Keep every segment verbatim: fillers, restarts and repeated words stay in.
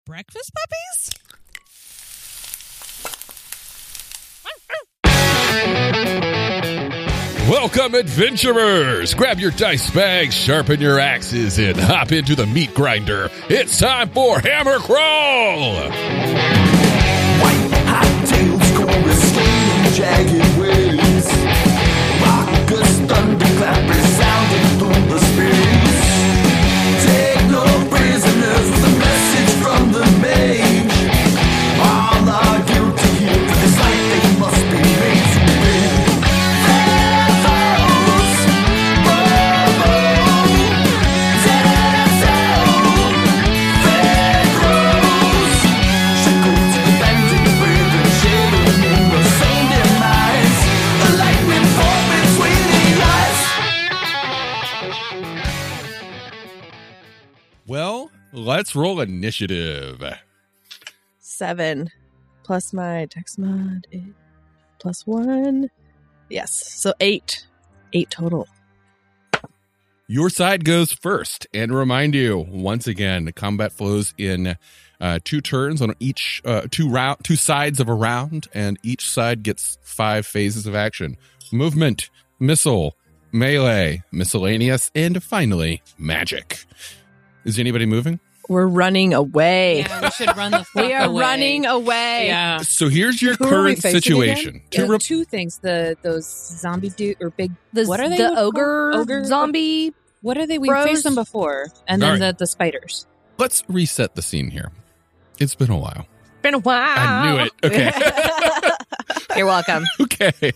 Breakfast puppies? Welcome, adventurers! Grab your dice bags, sharpen your axes, and hop into the meat grinder. It's time for Hammer Crawl! White hot tails, chorus, jagged waves. Rockers, thunderclap resounding through the space. Take no prisoners, the message from the mage. All are guilty here, to this life they must be made to live. Pharaohs, Bobo, Zazzle, Pharaohs. Shackled to the bandit with and shadowing in the same demise. The lightning fought between the eyes. Well, let's roll initiative. Seven plus my text mod is plus one. Yes, so eight. Eight total. Your side goes first, and remind you once again, the combat flows in uh, two turns on each uh, two round, two sides of a round, and each side gets five phases of action: movement, missile, melee, miscellaneous, and finally magic. Is anybody moving? We're running away. Yeah, we should run the fuck We are away. running away. Yeah. So here's your Who are we current facing situation. again? To Uh, re- two things: the those zombie dude or big. The, what are they? The called? ogre, Ogre zombie. What are they? We Bros. faced them before, and then All right. the the spiders. Let's reset the scene here. It's been a while. Been a while. I knew it. Okay. You're welcome. Okay.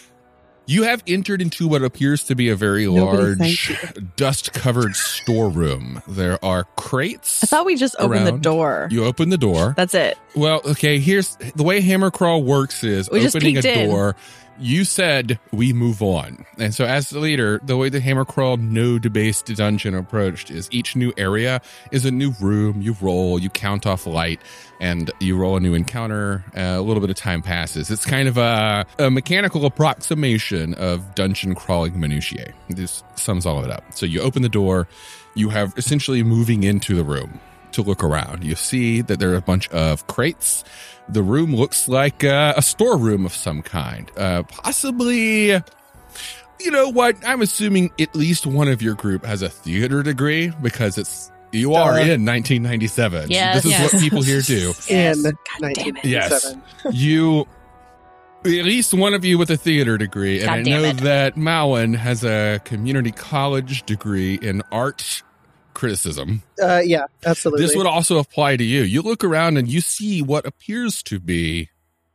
You have entered into what appears to be a very Nobody large, dust-covered storeroom. There are crates. I thought we just opened the around. door. You open the door. That's it. Well, okay, here's the way Hammer Crawl works is We just opening a peeked in. door. You said we move on. And so as the leader, the way the Hammer Crawl node-based dungeon approached is each new area is a new room. You roll, you count off light, and you roll a new encounter. Uh, a little bit of time passes. It's kind of a, a mechanical approximation of dungeon crawling minutiae. This sums all of it up. So you open the door. You have essentially moving into the room to look around. You see that there are a bunch of crates. The room looks like uh, a storeroom of some kind. Uh, possibly, you know what? I'm assuming at least one of your group has a theater degree because it's you are Uh, in nineteen ninety-seven. Yes. This is Yes. what people here do. in God nineteen damn it. Yes. eighty-seven. You, at least one of you with a theater degree, and God I damn know it. that Malin has a community college degree in art criticism. Uh, yeah, absolutely. This would also apply to you. You look around and you see what appears to be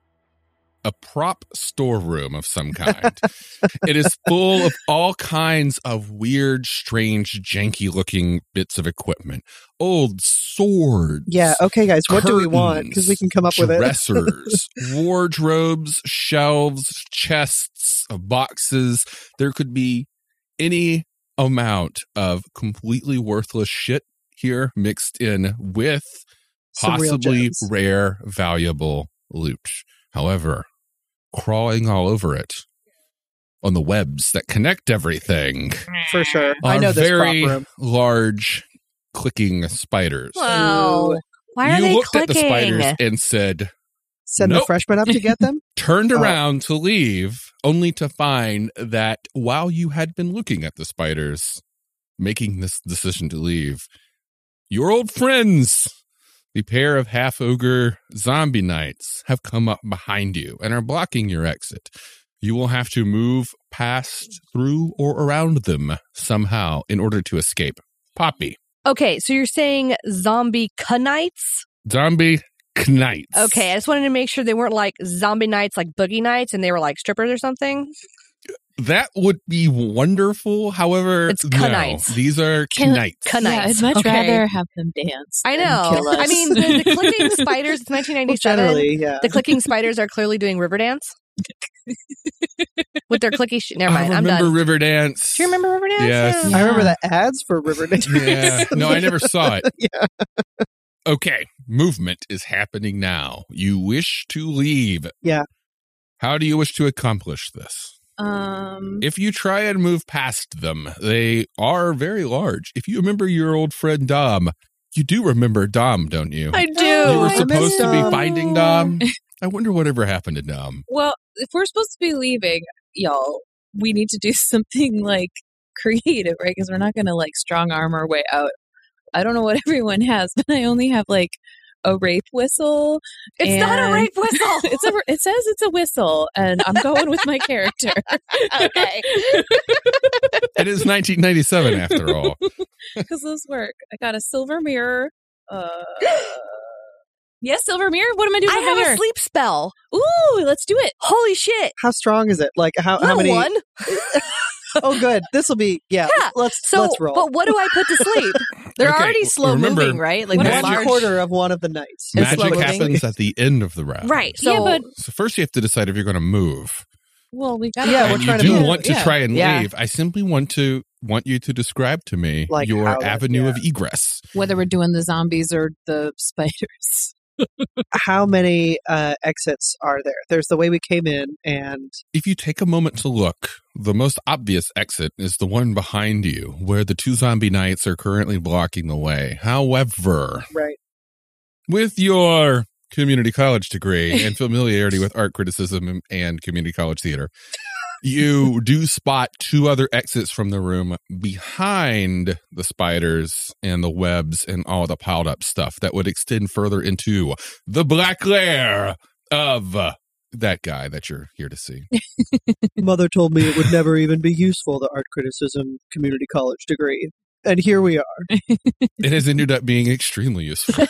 a prop storeroom of some kind. It is full of all kinds of weird, strange, janky-looking bits of equipment. Old swords. yeah. Okay, guys, what do we want? Because we can come up with it. Dressers, wardrobes, shelves, chests, uh, boxes. There could be any amount of completely worthless shit here mixed in with Some real possibly gems. rare, valuable loot. However, crawling all over it on the webs that connect everything For sure. are I know this very prop room. large clicking spiders. Wow. Why are you they looked clicking? at the spiders and said, Send Nope. the freshman up to get them? turned Oh. around to leave, only to find that while you had been looking at the spiders, making this decision to leave, your old friends, the pair of half ogre zombie knights, have come up behind you and are blocking your exit. You will have to move past, through, or around them somehow in order to escape. Poppy, Okay, so you're saying zombie knights? zombie knights. Okay, I just wanted to make sure they weren't like zombie nights, like boogie nights, and they were like strippers or something. That would be wonderful. However, It's no, knights. these are Can- knights. Yeah, Knights. I'd much Okay. rather have them dance. I than know. kill us. I mean, the, the clicking spiders. It's nineteen Well, ninety-seven. generally, yeah. The clicking spiders are clearly doing Riverdance with their clicky. Sh- Never mind. I I'm remember done. Riverdance. Do you remember Riverdance? Yes. Yeah. I remember the ads for Riverdale. Yeah. No, I never saw it. Yeah. Okay. Movement is happening now. You wish to leave. Yeah. How do you wish to accomplish this? Um, If you try and move past them, they are very large. If you remember your old friend Dom, You do remember Dom, don't you? I do. You were I supposed miss to be Dom. finding Dom. I wonder whatever happened to Dom. Well, if we're supposed to be leaving, y'all, we need to do something like creative, right? Because we're not going to like strong arm our way out. I don't know what everyone has, but I only have like a rape whistle. It's not a and- rape whistle. it's a, it says it's a whistle, and I'm going with my character. Okay. It is nineteen ninety-seven after all. Because those work. I got a silver mirror. Uh, yes, silver mirror. What am I doing I with have my mirror? a sleep spell. Ooh, let's do it. Holy shit. How strong is it? Like how, how Little many? one. Oh, good. This will be yeah. Yeah. Let's So, let's roll. but what do I put to sleep? They're Okay, already slow remember- moving, right? Like What they're is One large. quarter of one of the knights. It's slow Magic moving. happens at the end of the round. Right. So Yeah, but So first you have to decide if you're going to move. well, we got. Yeah, and we're you trying to do move. want to yeah. try and Yeah. leave. I simply want to want you to describe to me Like your how to- avenue yeah. of egress. Whether we're doing the zombies or the spiders. How many uh, exits are there? There's the way we came in, and If you take a moment to look, the most obvious exit is the one behind you, where the two zombie knights are currently blocking the way. However, right. with your community college degree and familiarity with art criticism and community college theater, you do spot two other exits from the room behind the spiders and the webs and all the piled up stuff that would extend further into the black lair of uh, that guy that you're here to see. Mother told me it would never even be useful, the art criticism community college degree. And here we are. It has ended up being extremely useful.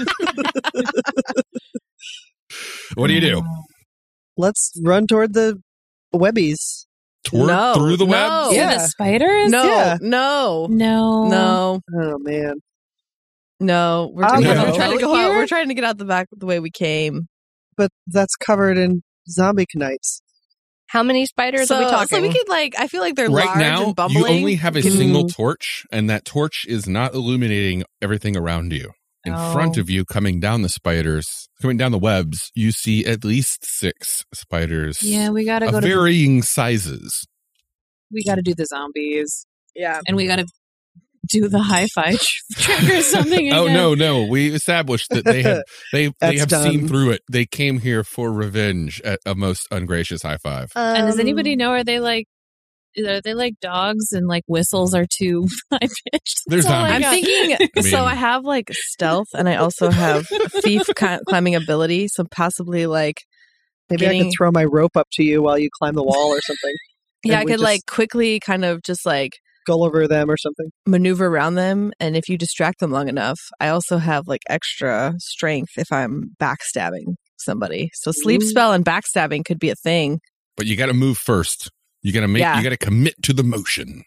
What do you do? Let's run toward the webbies. Toward No, through the no. webs? Yeah. The spiders? No, Yeah. no, No. no, Oh, man. no. We're, I'll we're go. trying to go out. Here? We're trying to get out the back the way we came. But that's covered in zombie knights. how many spiders so, are we talking? so we could like. I feel like they're Right large now, and bumbling. you only have a Can- single torch, and that torch is not illuminating everything around you. In Oh. front of you, coming down the spiders, coming down the webs, you see at least six spiders Yeah, we gotta go of to. varying sizes. we gotta do the zombies, Yeah. and we gotta do the hi-fi tr- trick or something. Oh again. no, no! We established that they have they they That's have done. seen through it. They came here for revenge at a most ungracious high five. And does Um, anybody know? Are they like? Are they like dogs and like whistles are too high pitched? They're zombies. I'm thinking. I so mean- I have like stealth, and I also have thief ki- climbing ability. So possibly like Maybe I Getting- could throw my rope up to you while you climb the wall or something. yeah, And I we could just like quickly kind of just like Go over them or something. maneuver around them, and if you distract them long enough, I also have like extra strength if I'm backstabbing somebody. So sleep Ooh. spell and backstabbing could be a thing. But you got to move first. You got to make. Yeah. You got to commit to the motion.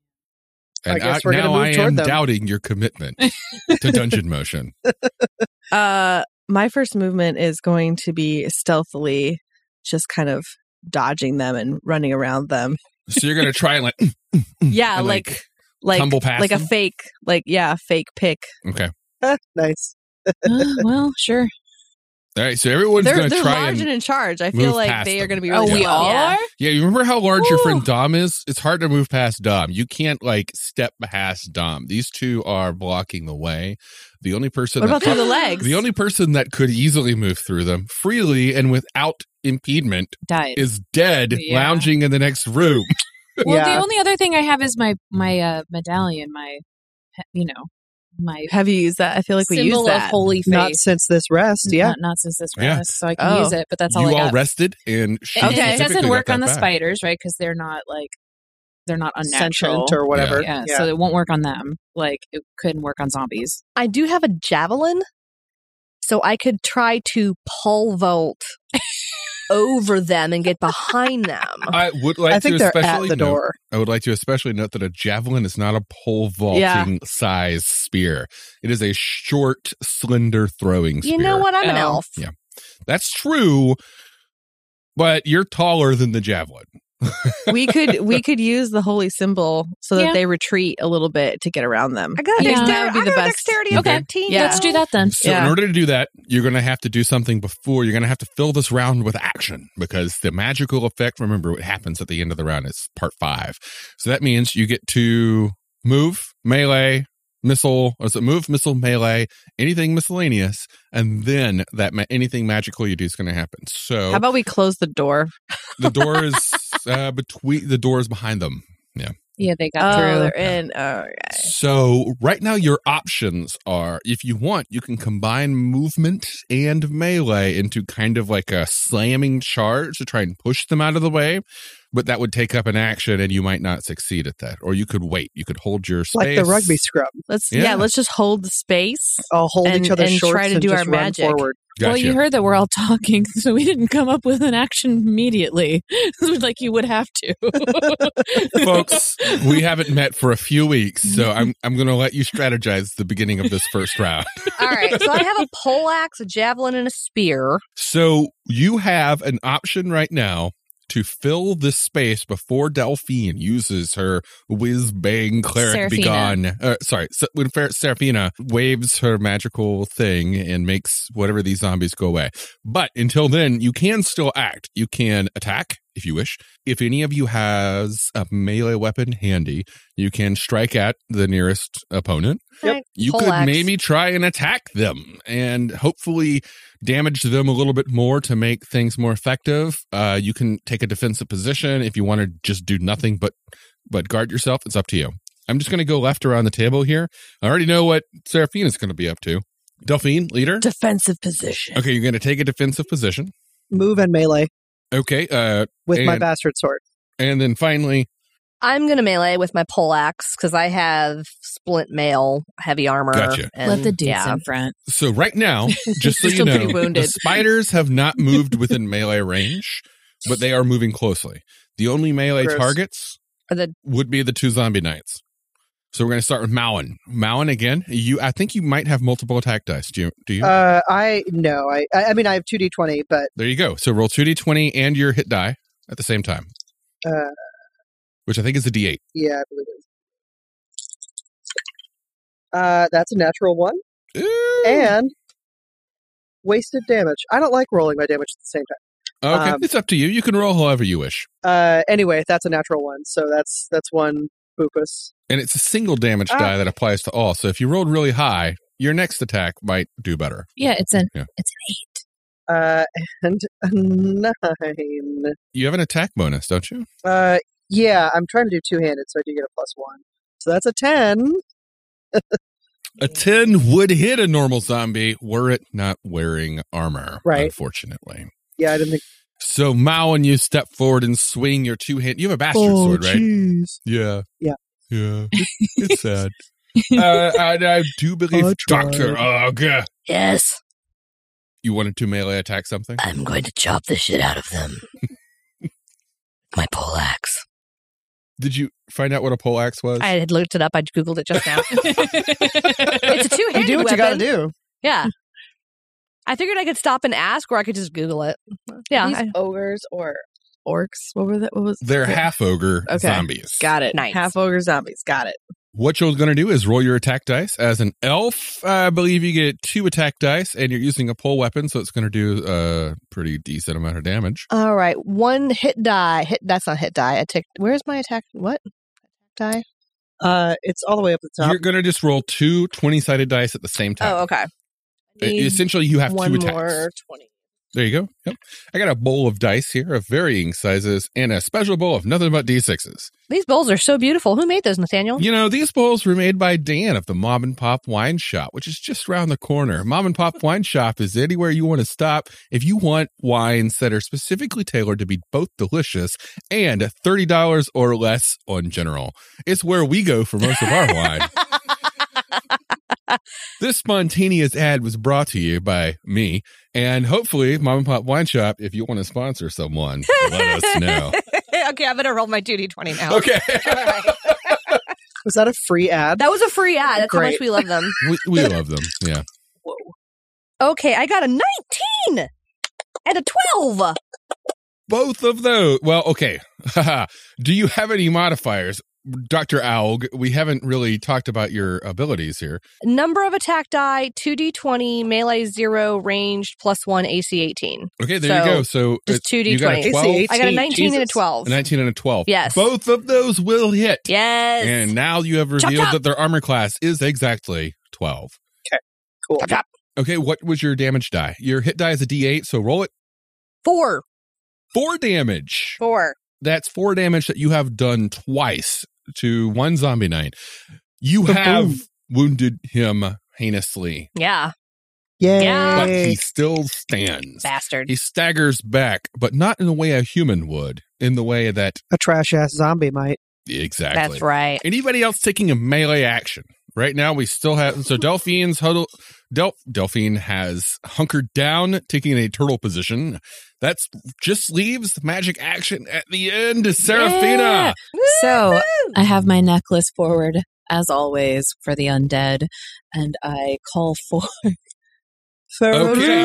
I And guess we're gonna now move I am toward them. doubting your commitment to dungeon motion. Uh, my first movement is going to be stealthily, just kind of dodging them and running around them. So you're gonna try and like, Yeah, and, like like tumble past like a them? fake, like yeah, fake pick. okay. Nice. Uh, well, sure. All right, so everyone's They're gonna they're try large and and in charge. I move feel like past they them. are going to be. Oh, Really we slow. all Yeah. are. yeah. You remember how large your Ooh. friend Dom is? It's hard to move past Dom. You can't like step past Dom. These two are blocking the way. The only person What that about through the legs? the only person that could easily move through them freely and without impediment Died. is dead, Yeah. lounging in the next room. Well, Yeah. the only other thing I have is my my uh, medallion, my you know my Have you used that? I feel like we symbol used that. of holy faith. Not since this rest. Yeah. not, not since this Yeah. rest, so I can Oh. use it. But that's all you I all got. rested, and she And Okay. it doesn't specifically work got on the that back. spiders, right? Because they're not like they're not unnatural. Sentient or whatever. yeah, Yeah. so it won't work on them. Like it couldn't work on zombies. I do have a javelin, so I could try to pole vault over them and get behind them. I would like I think to they're at especially the note, door. I would like to especially note that a javelin is not a pole vaulting Yeah. size spear. It is a short, slender throwing spear. You know what? I'm an Oh. elf. Yeah. That's true, but you're taller than the javelin. we could we could use the holy symbol so that Yeah. they retreat a little bit to get around them. I got a Yeah. dexterity. That would be I the got a best. dexterity of Okay. thirteen. Yeah. Let's do that then. So Yeah. in order to do that, you're going to have to do something before. You're going to have to fill this round with action because the magical effect, remember, what happens at the end of the round is part five. So that means you get to move, melee, missile, or is it move, missile, melee, anything miscellaneous, and then that ma- anything magical you do is going to happen. So How about we close the door? the door is uh, between the doors behind them. Yeah. Yeah, they got Oh, through. they're in. Oh, okay. So right now your options are, if you want, you can combine movement and melee into kind of like a slamming charge to try and push them out of the way. But that would take up an action and you might not succeed at that. Or you could wait. You could hold your space. Like the rugby scrum. Let's Yeah. yeah. Let's just hold the space. I'll hold And- each other's and shorts try to and do just our run magic. forward. Well, Gotcha. you heard that we're all talking, so we didn't come up with an action immediately, like you would have to. Folks, we haven't met for a few weeks, so I'm I'm going to let you strategize the beginning of this first round. All right. So I have a poleaxe, a javelin, and a spear. So you have an option right now to fill this space before Delphine uses her whiz bang cleric Seraphina. begone. Uh, sorry, so when Fer- Seraphina waves her magical thing and makes whatever these zombies go away. But until then, you can still act. You can attack if you wish. If any of you has a melee weapon handy, you can strike at the nearest opponent. Yep. You Poleaxe. could maybe try and attack them and hopefully damage them a little bit more to make things more effective. Uh, you can take a defensive position if you want to just do nothing but but guard yourself. It's up to you. I'm just going to go left around the table here. I already know what Seraphine is going to be up to. Delphine, leader. Defensive position. Okay, you're going to take a defensive position. Move and melee Okay, uh, with my And- bastard sword. and then finally, I'm going to melee with my poleaxe because I have splint mail, heavy armor. Gotcha. And, Let the dudes yeah. in front. so right now, just so you Still know, pretty wounded. the spiders have not moved within melee range, but they are moving closely. The only melee Gross. targets Are the would be the two zombie knights. So we're going to start with Malin. Malin again. You, I think you might have multiple attack dice. Do you? Do you? Uh, I no, I I I mean I have two d twenty, but there you go. So roll two d twenty and your hit die at the same time, uh, which I think is a d eight. yeah, I believe it. Uh, that's a natural one Ooh. and wasted damage. I don't like rolling my damage at the same time. Okay, um, it's up to you. You can roll however you wish, Uh, anyway, that's a natural one, so that's that's one boopus. and it's a single damage Ah. die that applies to all. So if you rolled really high, your next attack might do better. Yeah, it's an Yeah. it's an eight. Uh, and a nine. You have an attack bonus, don't you? Uh, yeah, I'm trying to do two handed, so I do get a plus one. So that's a ten. A ten would hit a normal zombie were it not wearing armor, Right. unfortunately. Yeah, I didn't think. So, Mao, when you step forward and swing your two hand, you have a bastard sword, right? jeez. Yeah. Yeah. Yeah. It's sad. uh, I, I do believe I tried. Doctor Ogg, yes. you wanted to melee attack something? I'm going to chop the shit out of them. my poleaxe. Did you find out what a poleaxe was? I had looked it up. I googled it just now. It's a two-handed You do what weapon. you gotta do. Yeah. I figured I could stop and ask, or I could just Google it. Yeah. These I- ogres or orcs? What were that? What was? They're yeah. half ogre Okay. zombies. Got it. Nice. Half ogre zombies. Got it. What you're going to do is roll your attack dice. As an elf, I believe you get two attack dice, and you're using a pole weapon, so it's going to do a pretty decent amount of damage. All right. One hit die. Hit. That's not hit die. Attack. Where's my attack? What? Die? Uh, it's all the way up the top. You're going to just roll two twenty-sided dice at the same time. Oh, okay. E- Essentially, you have one two attacks. more twenty. There you go. Yep. I got a bowl of dice here of varying sizes and a special bowl of nothing but D sixes. These bowls are so beautiful. Who made those, Nathaniel? You know, these bowls were made by Dan of the Mom and Pop Wine Shop, which is just around the corner. Mom and Pop Wine Shop is anywhere you want to stop if you want wines that are specifically tailored to be both delicious and thirty dollars or less on general. It's where we go for most of our wine. This spontaneous ad was brought to you by me, and hopefully Mom and Pop Wine Shop, if you want to sponsor someone, let us know. Okay, I'm gonna roll my two d twenty now. Okay. All right. Was that a free ad? That was a free ad. That's how Great. much we love them. we, we love them. Yeah. Okay, I got a nineteen and a twelve. Both of those. Well, okay. Do you have any modifiers? Doctor Aug, we haven't really talked about your abilities here. Number of attack die, two d twenty, melee zero, ranged, plus one, A C eighteen. Okay, there So, you go. So just it's- two d you got a twenty. twelve, I got a nineteen and a Jesus. twelve. a nineteen and a twelve. Yes. Both of those will hit. Yes. And now you have revealed chop. that their armor class is exactly twelve. Cool. Chop, chop. Okay, what was your damage die? Your hit die is a D eight, so roll it. Four. Four damage. Four. That's four damage that you have done twice to one zombie knight. You Ba-boom. have wounded him heinously, Yeah. Yay. Yeah. but he still stands. Bastard. He staggers back, but not in the way a human would, in the way that A trash ass zombie might. exactly. That's right. Anybody else taking a melee action? Right now, we still have so Delphine's huddle. Del- Delphine has hunkered down, taking a turtle position. That's just leaves the magic action at the end to Seraphina. So I have my necklace forward, as always, for the undead, and I call for Okay.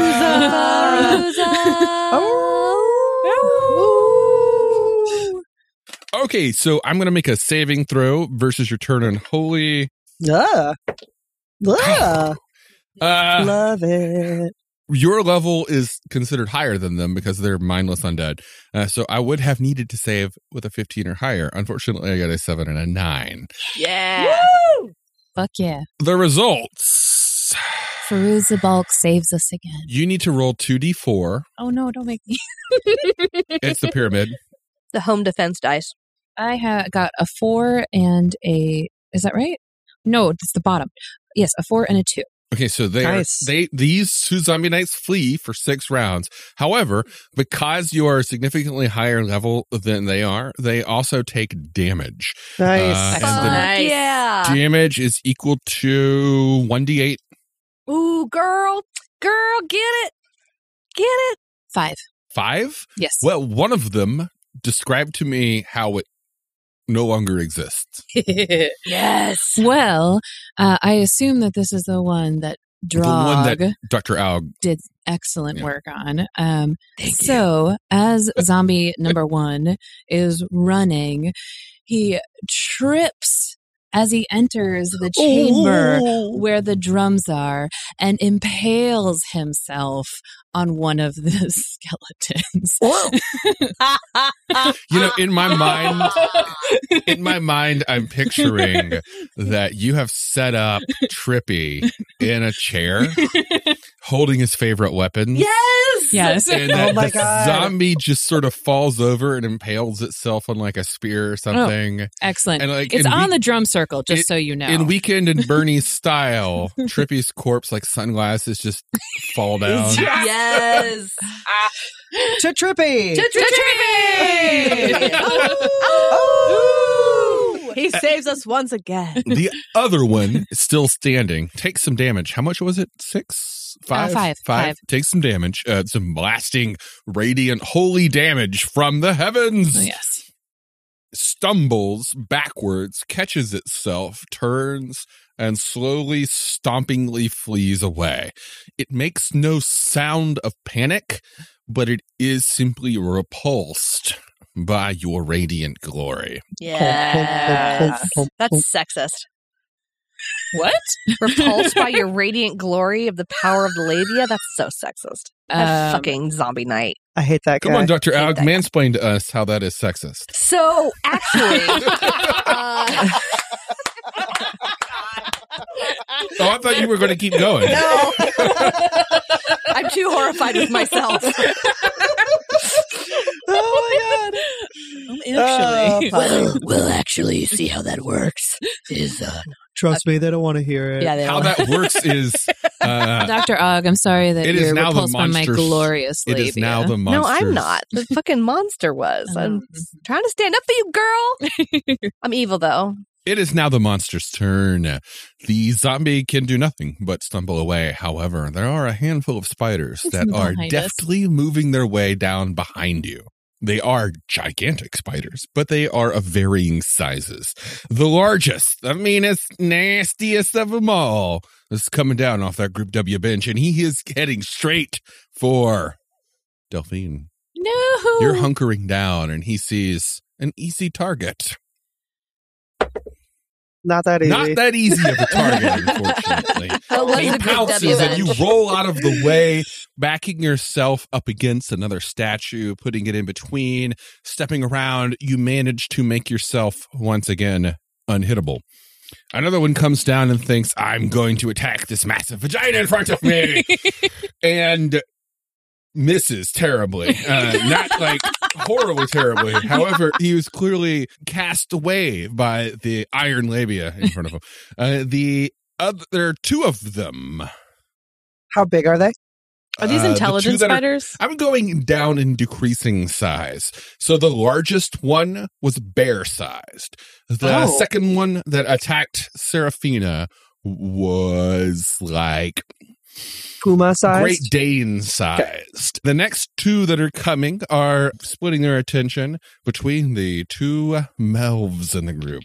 Okay, so I'm going to make a saving throw versus your turn on holy. Ah. Ah. Uh, Love it. your level is considered higher than them because they're mindless undead. Uh, so I would have needed to save with a fifteen or higher. Unfortunately, I got a seven and a nine. Yeah. fuck yeah. The results. Feruza Bulk saves us again. You need to roll two d four. Oh no, don't make me. It's the pyramid. The home defense dice. I have got a four and a. Is that right? No, it's the bottom. Yes, a four and a two. Okay, so they Nice. are, they these two zombie knights flee for six rounds. However, because you are significantly higher level than they are, they also take damage. Nice. Uh, and Fuck the Nice. yeah. damage is equal to one d eight. Ooh, girl. Girl, get it. Get it. Five. Five? Yes. Well, one of them described to me how it no longer exists. Yes. Well, uh, I assume that this is the one that The one Drog that Doctor Aug. did excellent Yeah. work on. Um, so, as zombie number one is running, he trips as he enters the chamber where the drums are and impales himself on one of the skeletons. You know, in my mind, in my mind, I'm picturing that you have set up Trippy in a chair, holding his favorite weapons. Yes. Yes. And Oh that my the God. zombie just sort of falls over and impales itself on like a spear or something. Excellent. And like It's in on week- the drum circle, just it- so you know. in Weekend and Bernie style, Trippy's corpse, like sunglasses, just fall down. Yes. To Trippy. Oh! He saves us once again. The other one is still standing. Takes some damage. How much was it? Six? Five? Uh, five. Five. Takes some damage. Uh, some blasting, radiant, holy damage from the heavens. Oh, yes. Stumbles backwards, catches itself, turns, and slowly, stompingly flees away. It makes no sound of panic, but it is simply repulsed by your radiant glory. Yes. That's sexist. What? Repulsed by your radiant glory of the power of the labia? That's so sexist. That Um, fucking zombie knight. I hate that guy. Come on, Doctor hate Aug, that guy. mansplain to us how that is sexist. So, actually, uh, Oh, I thought you were going to keep going. no. I'm too horrified with myself. Oh Actually. my god. well, actually, you see how that works? Is uh, Trust me, they don't want to hear it. yeah, they How don't. that works is uh, Doctor Ogg, I'm sorry that It is you're now the repulsed by my monsters- glorious it labia. is now the No, monsters. I'm not. The fucking monster was. I'm Um, trying to stand up for you, girl. I'm evil, though. It is now the monster's turn. The zombie can do nothing but stumble away. However, there are a handful of spiders that are Behind us. deftly moving their way down behind you. They are gigantic spiders, but they are of varying sizes. The largest, the meanest, nastiest of them all is coming down off that Group W bench, and he is heading straight for Delphine. No. You're hunkering down, and he sees an easy target. Not that easy. Not that easy of a target, unfortunately. That was He a good pounces and you W-bench. roll out of the way, backing yourself up against another statue, putting it in between, stepping around. You manage to make yourself once again unhittable. Another one comes down and thinks, I'm going to attack this massive vagina in front of me. And misses terribly. Uh, not like horribly terribly. However, he was clearly cast away by the iron labia in front of him. Uh, the other, there are two of them. How big are they? Are these Uh, the intelligent two that are- spiders? I'm going down in decreasing size. So the largest one was bear sized. The Oh. second one that attacked Seraphina was like Puma size? Great Dane sized. The next two that are coming are splitting their attention between the two Melvs in the group.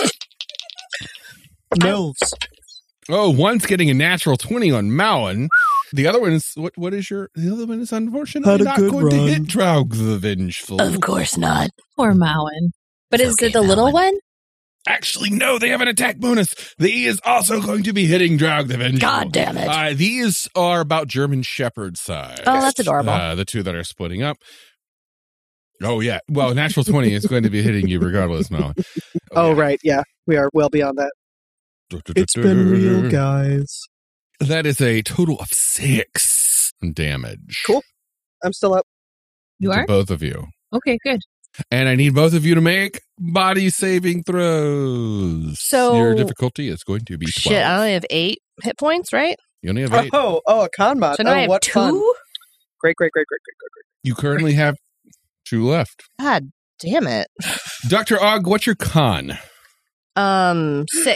Mills. Oh, one's getting a natural twenty on Mowen. The other one is what? What is your? The other one is unfortunately Had a not good going to run. hit Draug the Vengeful. Of course not. Poor Mowen. But is Okay, it the little Mowen. one? Actually, no, they have an attack bonus. The is also going to be hitting Draug the Vengeful. God damn it. Uh, these are about German Shepherd size. Oh, that's adorable. Uh, the two that are splitting up. Oh, yeah. Well, natural twenty is going to be hitting you regardless, Mowen. Oh, yeah. right. Yeah. We are well beyond that. It's been real, guys. That is a total of six damage. Cool. I'm still up. You to are? both of you. Okay, good. And I need both of you to make body saving throws. So- your difficulty is going to be twelve. Shit, I only have eight hit points, right? You only have eight. Oh, oh, a con mod. So now oh, I have what two? fun. Great, great, great, great, great, great, You currently have two left. God damn it. Doctor Og, what's your con? Um, six.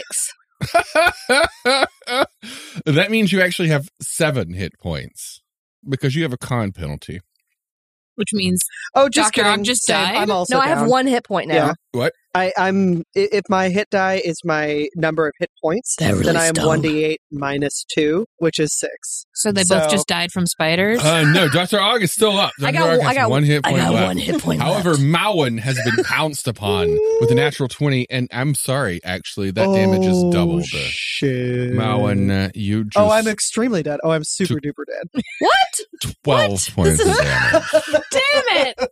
That means you actually have seven hit points because you have a con penalty. Which means great. Oh, just Doctor Og kidding. just Same. died? I'm also No, I have down. one hit point now. Yeah. What? I, I'm i- if my hit die is my number of hit points, That really then I am stung. one d eight minus two, which is six. so they both So- just died from spiders. Uh, no, Doctor Og is still up. I Doctor got- Og I has got- one hit I point got left. one hit point However, left. Mowen has been pounced upon with a natural twenty, and I'm sorry, actually, that damage is Oh, doubled. Shit. Mowen, uh, you just Oh, I'm extremely dead. Oh, I'm super duper dead. What? twelve what? points This of is- damage. Damn it!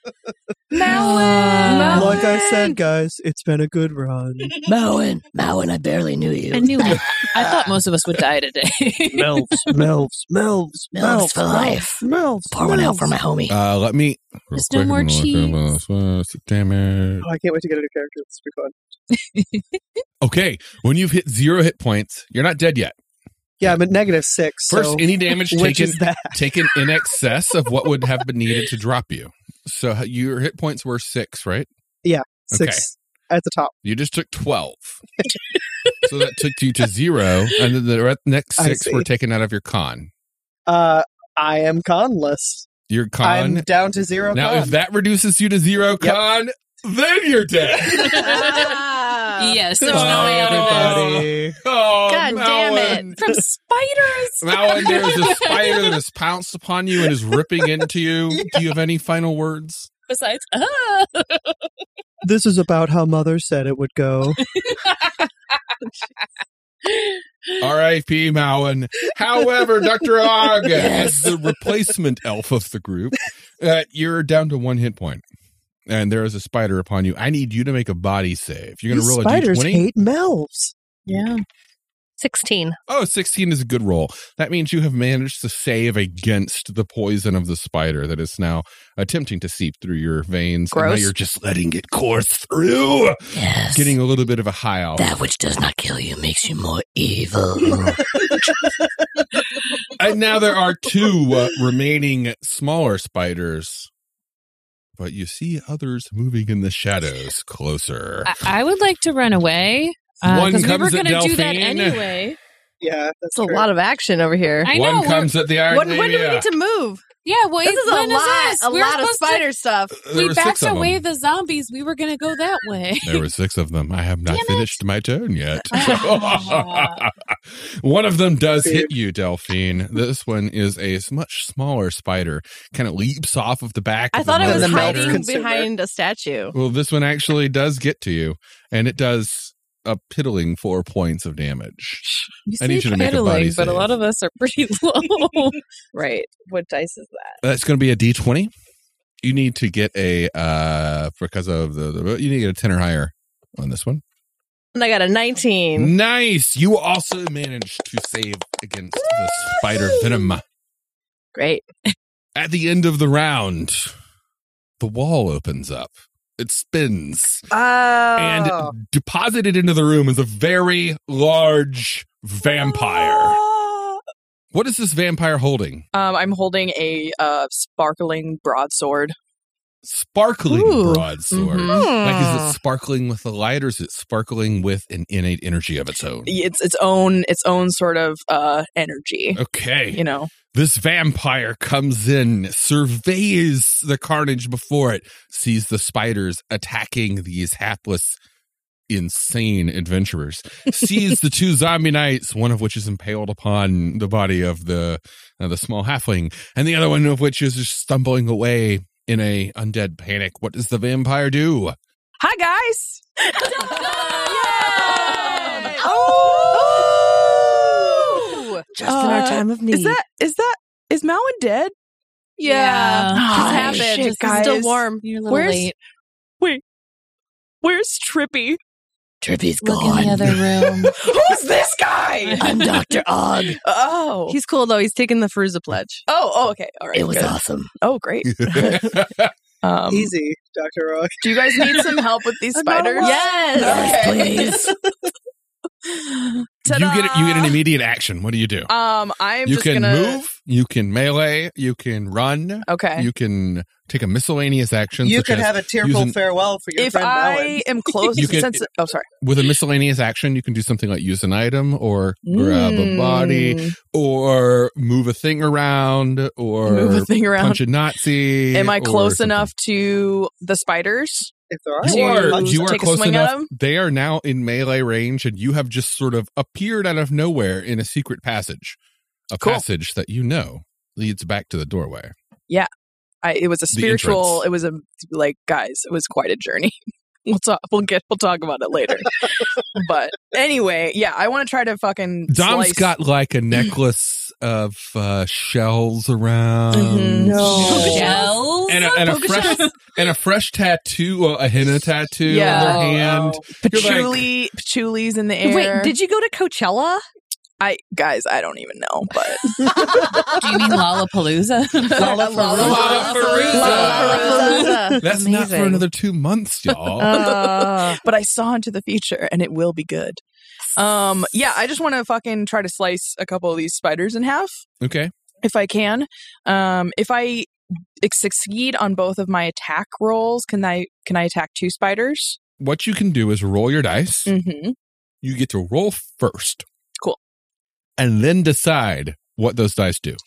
Mowen! Like I said, guys, it's been a good run. Mowen. Mowen, I barely knew you. I knew it. I thought most of us would die today. Melvs, Melvs, Melvs, Melvs for life. Melvs. Pour one out for my homie. Uh, let me. real There's no quick, more I'm gonna look cheese. at this. Uh, Damage. Oh, I can't wait to get a new character. This will be fun. Okay, when you've hit zero hit points, you're not dead yet. Yeah, I'm at negative six. First, so any damage which taken is that? taken in excess of what would have been needed to drop you. So your hit points were six, right? Six at the top. You just took twelve. So that took you to zero, and then the re- next I six see. were taken out of your con. Uh, I am conless. Your I'm con. down to zero. Now, con. if that reduces you to zero Yep. con, then you're dead. Yes, there's Oh, no way out of this. everybody. Oh, God damn it. Mowen. From spiders. Mowen, there's a spider that has pounced upon you and is ripping into you. Do you have any final words? Besides, ah. This is about how Mother said it would go. R I P Mowen. However, Doctor Og, as the replacement elf of the group, uh, you're down to one hit point. And there is a spider upon you. I need you to make a body save. You're going to These roll a spiders d twenty. hate Melvs. Yeah. sixteen. Oh, sixteen is a good roll. That means you have managed to save against the poison of the spider that is now attempting to seep through your veins. And now Gross. you're just letting it course through, Yes. getting a little bit of a high off. That which does not kill you makes you more evil. And now there are two uh, remaining smaller spiders. But you see others moving in the shadows closer. I, I would like to run away. One Because we were comes at going to do that Delphine. anyway. Yeah, that's It's a true. lot of action over here. I One know. we're- comes at the Iron When, when do we Labia. need to move? Yeah, well, This is a when lot, this? a We're lot of supposed to- spider stuff. There we were backed six of away them. the zombies. We were going to go that way. There were six of them. I have not Damn it. finished my turn yet. Ah. One of them does hit you, Delphine. This one is a much smaller spider. Kind of leaps off of the back. I of thought it was another the spider. milk hiding consumer. behind a statue. Well, this one actually does get to you, and it does a piddling four points of damage. You I need say you to make a body piddling, but a save. lot of us are pretty low. Right. What dice is that? That's going to be a D twenty. You need to get a uh because of the, the you need to get a ten or higher on this one. And I got a nineteen. Nice. You also managed to save against the spider venom. Great. At the end of the round, the wall opens up. It spins. Oh. And deposited into the room is a very large vampire. What is this vampire holding? Um, I'm holding a uh, sparkling broadsword. Sparkling Ooh. broadsword. Mhm. Like, is it sparkling with the light, or is it sparkling with an innate energy of its own? It's its own its own sort of uh, energy. Okay. You know. This vampire comes in, surveys the carnage before it, sees the spiders attacking these hapless, insane adventurers, sees the two zombie knights, one of which is impaled upon the body of the uh, the small halfling, and the other one of which is just stumbling away in a undead panic. What does the vampire do? Hi guys. Oh! Just in our Uh, time of need. Is that is that is Malwyn dead? Yeah. Oh, Just happened. shit, It's guys. still warm. You're a little Where's- late. Wait. Where's Trippy? Trippy's Look in the other room. Who's this guy? I'm Doctor Og. Oh. He's cool though. He's taking the Fruza pledge. Oh, oh, okay. All right. It was good. awesome. Oh, great. Um, Easy, Doctor Rock. do you guys need some help with these I'm not spiders? alone. Yes, Okay. please. You Ta-da! get you get an immediate action. What do you do? Um, I'm you just can gonna move, you can melee, you can run, Okay. you can take a miscellaneous action. You such can as have a tearful using- farewell for your If friend I Malin. am close, You can- since oh sorry, with a miscellaneous action, you can do something like use an item or grab a body Mm. or move a thing around or Move a thing around. punch a Nazi. Am I or close something. enough to the spiders? If there are You Do are, ones, you are take a close swing at enough. them? They are now in melee range, and you have just sort of appeared out of nowhere in a secret passage. A Cool. passage that you know leads back to the doorway. I, it was a The spiritual. entrance. It was a like, guys. It was quite a journey. We'll talk. We'll get. We'll talk about it later. But anyway, yeah, I want to try to fucking. Dom's slice. got like a necklace of uh, shells around. Mhm. No. Shells? And a, and a fresh and a fresh tattoo, uh, a henna tattoo Yeah. on their Oh, hand. You're like- patchouli, patchouli's in the air. Wait, did you go to Coachella? I guys? I don't even know, but Do you mean Lollapalooza? Lollapalooza. That's not for Amazing. another two months, y'all. Uh, but I saw into the future, and it will be good. Um, yeah, I just want to fucking try to slice a couple of these spiders in half. Okay. If I can. Um, if I ex- succeed on both of my attack rolls, can I can I attack two spiders? What you can do is roll your dice. Mm-hmm. You get to roll first. Cool. And then decide what those dice do.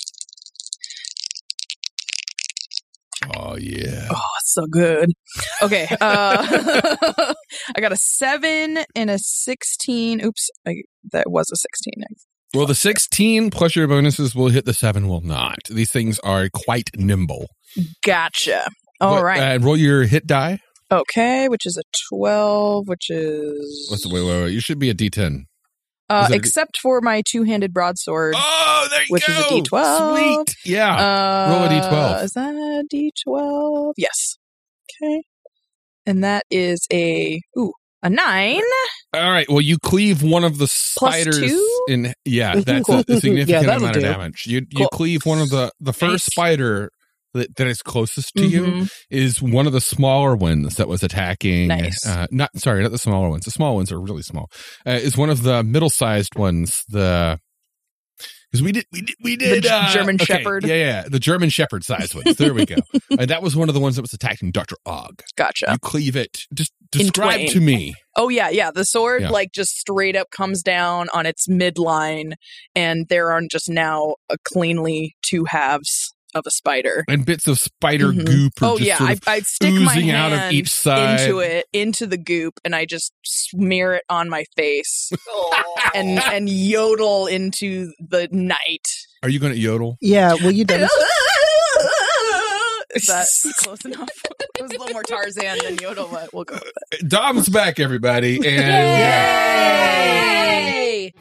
Oh, yeah. Oh, it's so good. Okay. Uh, I got a seven and a sixteen. Oops, I, that was a sixteen. Well, the sixteen plus your bonuses will hit, the seven will not. These things are quite nimble. Gotcha. All What- right. Uh, roll your hit die. Okay, which is a twelve, which is What's the wait, wait, wait. You should be a D ten. uh, is that a- except for my two-handed broadsword. Oh, there you Which go. is a D twelve. Sweet. Yeah. Uh, roll a D twelve. Is that a D twelve? Yes. Okay. And that is a ooh a nine. All right. Well, you cleave one of the spiders two? in. Yeah, that's Cool. a, a significant Yeah, that'll amount of do. damage. You you Cool. cleave one of the the first Nice. spider that, that is closest to you Mhm. is one of the smaller ones that was attacking. Nice. Uh, not sorry, not the smaller ones. The small ones are really small. Uh, is one of the middle sized ones. The because we did we did we did The G- uh, German okay, Shepherd. Yeah, yeah, the German Shepherd size ones. There we go. And that was one of the ones that was attacking Doctor Og. Gotcha. You cleave it. Just In describe twain. to me. Oh yeah, yeah. The sword Yeah. like just straight up comes down on its midline, and there are just now a cleanly two halves of a spider. And bits of spider Mhm. goop are Oh just yeah, sort I, of I stick my oozing hand out of each side. into it, into the goop, and I just smear it on my face and and yodel into the night. Are you going to yodel? Yeah, will you demonstrate? Is that close enough? It was a little more Tarzan than yodel, but we'll go with it. Dom's back, everybody. And Yay!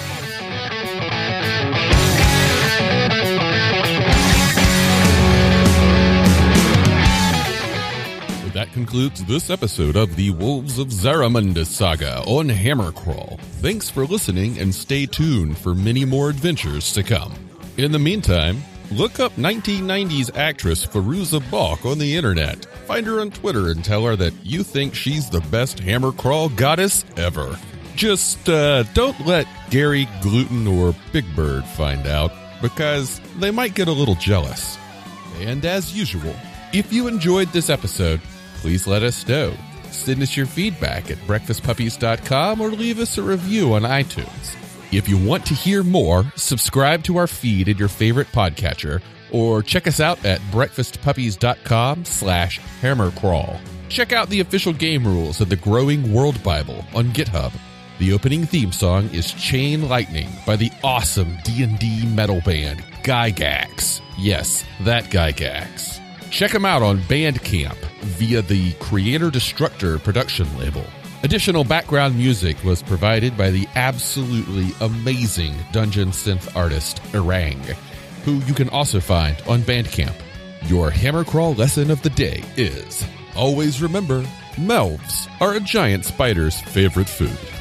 that concludes this episode of the Wolves of Zaramunda saga on Hammercrawl. Thanks for listening and stay tuned for many more adventures to come. In the meantime, look up nineteen nineties actress Firuza Balk on the internet. Find her on Twitter and tell her that you think she's the best Hammercrawl goddess ever. Just uh, don't let Gary, Gluten, or Big Bird find out, because they might get a little jealous. And as usual, if you enjoyed this episode, please let us know. Send us your feedback at breakfast puppies dot com or leave us a review on iTunes. If you want to hear more, subscribe to our feed in your favorite podcatcher or check us out at breakfast puppies dot com slash hammercrawl. Check out the official game rules of the Growing World Bible on GitHub. The opening theme song is Chain Lightning by the awesome D and D metal band Gygax. Yes, that Gygax. Check them out on Bandcamp via the Creator Destructor production label. Additional background music was provided by the absolutely amazing dungeon synth artist Erang, who you can also find on Bandcamp. Your Hammercrawl lesson of the day is, always remember, melves are a giant spider's favorite food.